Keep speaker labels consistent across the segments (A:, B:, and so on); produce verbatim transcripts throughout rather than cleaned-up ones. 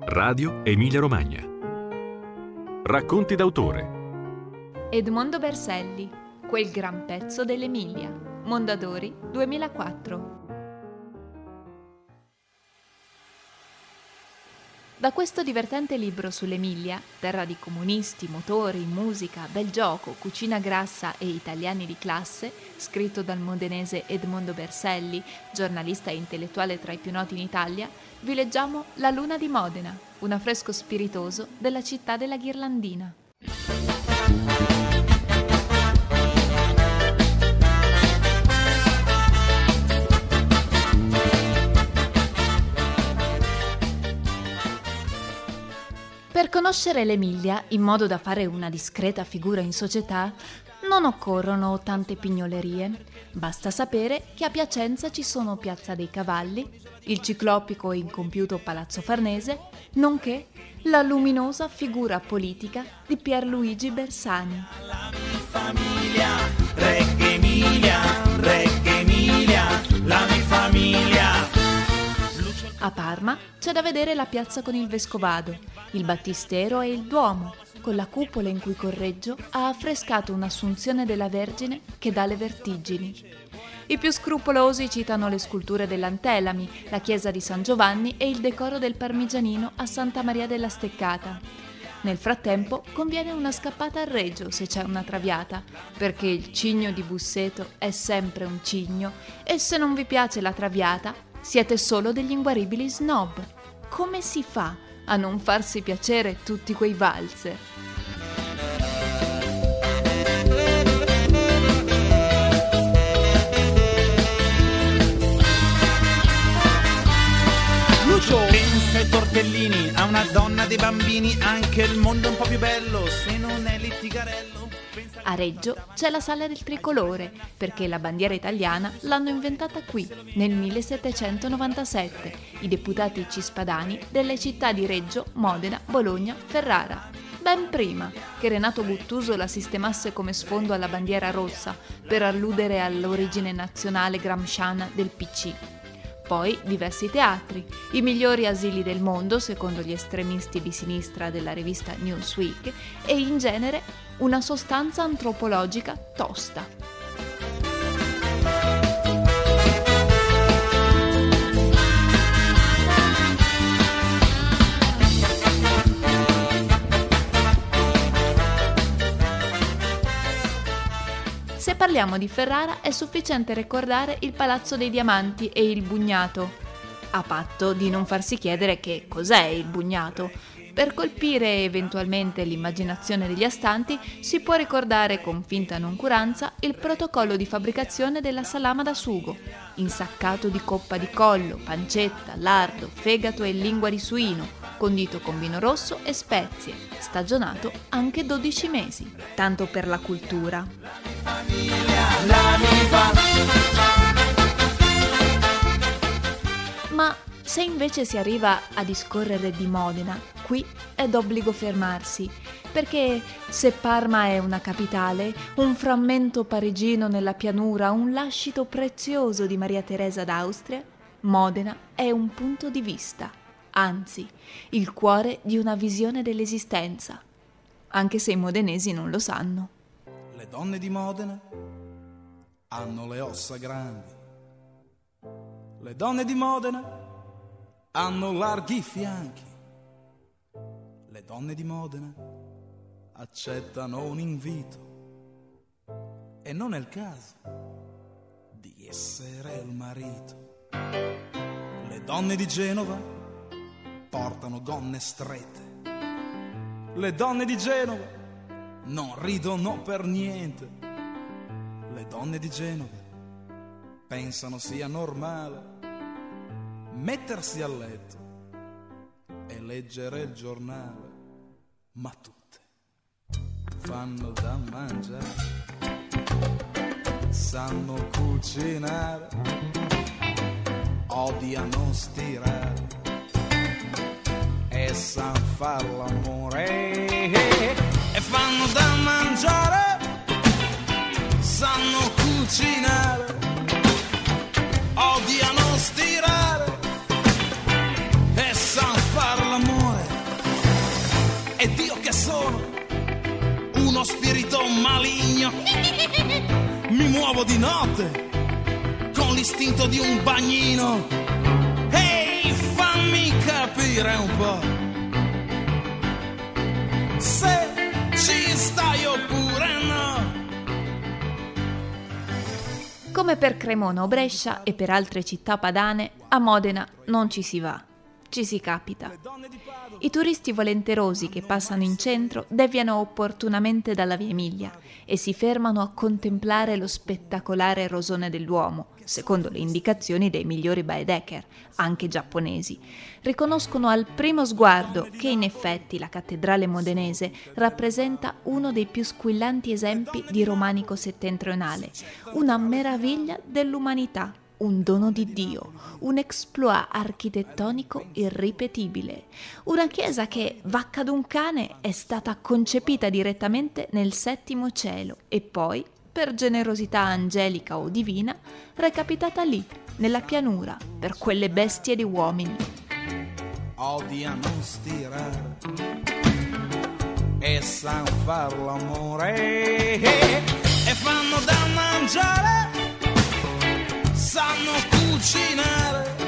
A: Radio Emilia Romagna. Racconti d'autore.
B: Edmondo Berselli, Quel gran pezzo dell'Emilia. Mondadori duemilaquattro. Da questo divertente libro sull'Emilia, terra di comunisti, motori, musica, bel gioco, cucina grassa e italiani di classe, scritto dal modenese Edmondo Berselli, giornalista e intellettuale tra i più noti in Italia, vi leggiamo La luna di Modena, un affresco spiritoso della città della ghirlandina. Per conoscere l'Emilia, in modo da fare una discreta figura in società, non occorrono tante pignolerie. Basta sapere che a Piacenza ci sono Piazza dei Cavalli, il ciclopico e incompiuto Palazzo Farnese, nonché la luminosa figura politica di Pierluigi Bersani.
C: La mia famiglia, Reggio Emilia, Reggio Emilia, la mia famiglia.
B: A Parma c'è da vedere la piazza con il Vescovado, il Battistero e il Duomo, con la cupola in cui Correggio ha affrescato un'Assunzione della Vergine che dà le vertigini. I più scrupolosi citano le sculture dell'Antelami, la chiesa di San Giovanni e il decoro del Parmigianino a Santa Maria della Steccata. Nel frattempo conviene una scappata a Reggio se c'è una traviata, perché il cigno di Busseto è sempre un cigno e se non vi piace la traviata siete solo degli inguaribili snob. Come si fa a non farsi piacere tutti quei valzer?
C: Lucio pensa ai tortellini, a una donna dei bambini, anche il mondo è un po' più bello se non è litigarello.
B: A Reggio c'è la Sala del Tricolore, perché la bandiera italiana l'hanno inventata qui, nel millesettecentonovantasette, i deputati cispadani delle città di Reggio, Modena, Bologna, Ferrara. Ben prima che Renato Guttuso la sistemasse come sfondo alla bandiera rossa, per alludere all'origine nazionale gramsciana del P C. Poi diversi teatri, i migliori asili del mondo secondo gli estremisti di sinistra della rivista Newsweek e in genere una sostanza antropologica tosta. Se parliamo di Ferrara è sufficiente ricordare il Palazzo dei Diamanti e il Bugnato, a patto di non farsi chiedere che cos'è il Bugnato. Per colpire eventualmente l'immaginazione degli astanti si può ricordare con finta noncuranza il protocollo di fabbricazione della salama da sugo, insaccato di coppa di collo, pancetta, lardo, fegato e lingua di suino, condito con vino rosso e spezie, stagionato anche dodici mesi, tanto per la cultura. Ma se invece si arriva a discorrere di Modena, qui è d'obbligo fermarsi, perché se Parma è una capitale, un frammento parigino nella pianura, un lascito prezioso di Maria Teresa d'Austria, Modena è un punto di vista, anzi, il cuore di una visione dell'esistenza, anche se i modenesi non lo sanno.
C: Le donne di Modena hanno le ossa grandi, le donne di Modena hanno larghi fianchi, le donne di Modena accettano un invito e non è il caso di essere il marito. Le donne di Genova portano gonne strette, le donne di Genova non ridono per niente, le donne di Genova pensano sia normale mettersi a letto e leggere il giornale, ma tutte fanno da mangiare, sanno cucinare, odiano stirare e san far l'amore, e fanno da mangiare, sanno cucinare, odiano stirare e san far l'amore. muovo di notte con l'istinto di un bagnino. Ehi, fammi capire un po' se ci stai oppure no.
B: Come per Cremona o Brescia e per altre città padane, a Modena non ci si va, ci si capita. I turisti volenterosi che passano in centro deviano opportunamente dalla via Emilia e si fermano a contemplare lo spettacolare rosone del Duomo, secondo le indicazioni dei migliori Baedeker, anche giapponesi. Riconoscono al primo sguardo che in effetti la cattedrale modenese rappresenta uno dei più squillanti esempi di romanico settentrionale, una meraviglia dell'umanità, un dono di Dio, un exploit architettonico irripetibile. Una chiesa che, vacca d'un cane, è stata concepita direttamente nel settimo cielo e poi, per generosità angelica o divina, recapitata lì, nella pianura, per quelle bestie di uomini.
C: Odiano stirare e san far l'amore e fanno da mangiare, sanno cucinare,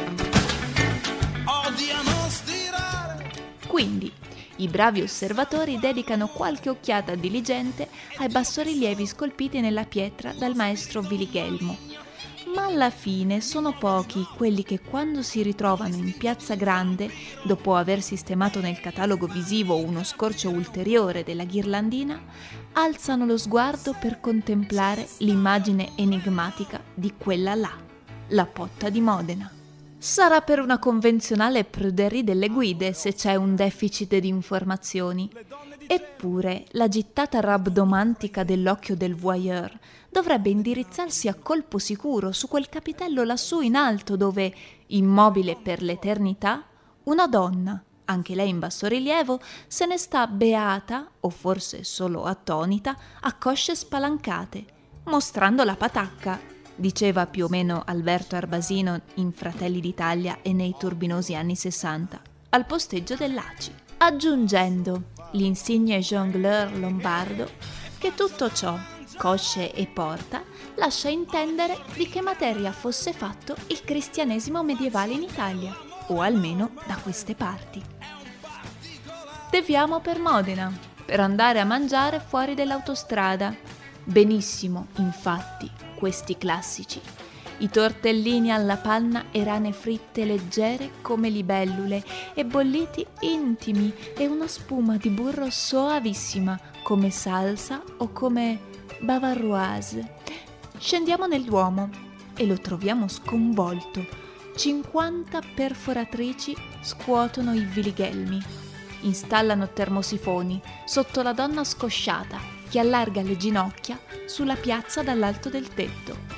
C: odiano stirare.
B: Quindi, i bravi osservatori dedicano qualche occhiata diligente ai bassorilievi scolpiti nella pietra dal maestro Willigelmo. Ma alla fine sono pochi quelli che quando si ritrovano in Piazza Grande, dopo aver sistemato nel catalogo visivo uno scorcio ulteriore della ghirlandina, alzano lo sguardo per contemplare l'immagine enigmatica di quella là, la Potta di Modena. Sarà per una convenzionale pruderie delle guide se c'è un deficit di informazioni. Eppure la gittata rabdomantica dell'occhio del voyeur dovrebbe indirizzarsi a colpo sicuro su quel capitello lassù in alto dove, immobile per l'eternità, una donna, anche lei in bassorilievo, se ne sta beata, o forse solo attonita, a cosce spalancate, mostrando la patacca, diceva più o meno Alberto Arbasino in Fratelli d'Italia e nei turbinosi anni sessanta, al posteggio dell'A C I, aggiungendo l'insigne jongleur lombardo che tutto ciò, cosce e porta, lascia intendere di che materia fosse fatto il cristianesimo medievale in Italia, o almeno da queste parti. Deviamo per Modena, per andare a mangiare fuori dell'autostrada. Benissimo, infatti, questi classici. I tortellini alla panna e rane fritte leggere come libellule e bolliti intimi e una spuma di burro soavissima come salsa o come bavaroise. Scendiamo nel Duomo e lo troviamo sconvolto. cinquanta perforatrici scuotono i Willigelmi. Installano termosifoni sotto la donna scosciata che allarga le ginocchia sulla piazza dall'alto del tetto.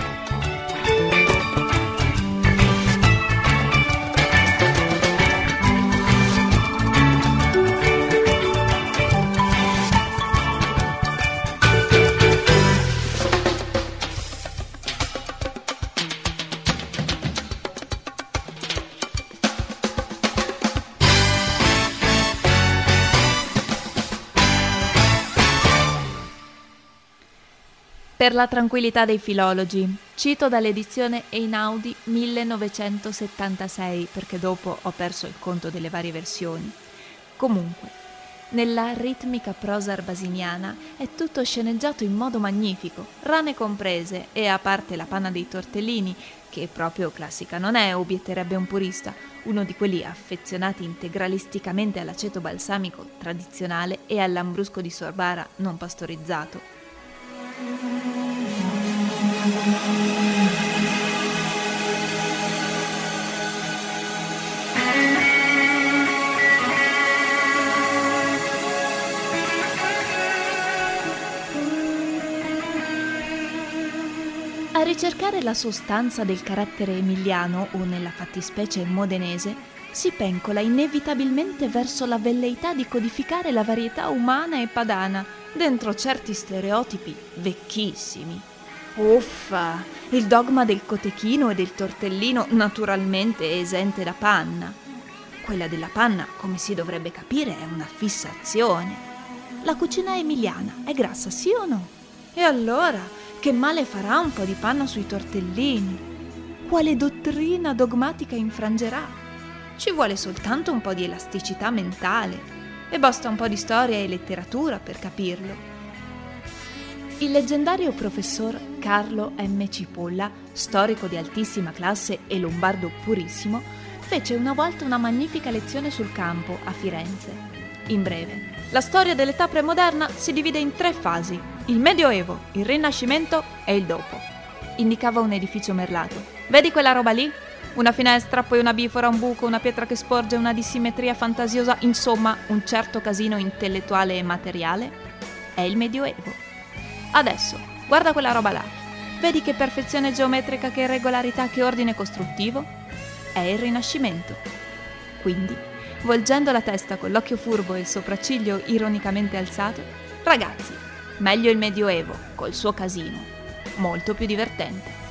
B: Per la tranquillità dei filologi, cito dall'edizione Einaudi millenovecentosettantasei, perché dopo ho perso il conto delle varie versioni. Comunque, nella ritmica prosa arbasiniana è tutto sceneggiato in modo magnifico, rane comprese, e a parte la panna dei tortellini, che proprio classica non è, obietterebbe un purista, uno di quelli affezionati integralisticamente all'aceto balsamico tradizionale e al lambrusco di sorbara non pastorizzato. A ricercare la sostanza del carattere emiliano, o nella fattispecie modenese, si pencola inevitabilmente verso la velleità di codificare la varietà umana e padana dentro certi stereotipi vecchissimi. Uffa! Il dogma del cotechino e del tortellino naturalmente esente da panna. Quella della panna, come si dovrebbe capire, è una fissazione. La cucina emiliana è grassa, sì o no? E allora, Che male farà un po' di panna sui tortellini? Quale dottrina dogmatica infrangerà? Ci vuole soltanto un po' di elasticità mentale e basta un po' di storia e letteratura per capirlo. Il leggendario professor Carlo M. Cipolla, storico di altissima classe e lombardo purissimo, fece una volta una magnifica lezione sul campo a Firenze. In breve, la storia dell'età premoderna si divide in tre fasi: il Medioevo, il Rinascimento e il dopo. Indicava un edificio merlato. Vedi quella roba lì? Una finestra, poi una bifora, un buco, una pietra che sporge, una dissimmetria fantasiosa, insomma, un certo casino intellettuale e materiale? È il Medioevo. Adesso, guarda quella roba là. Vedi che perfezione geometrica, che regolarità, che ordine costruttivo? È il Rinascimento. Quindi, volgendo la testa con l'occhio furbo e il sopracciglio ironicamente alzato, ragazzi, meglio il Medioevo, col suo casino. Molto più divertente.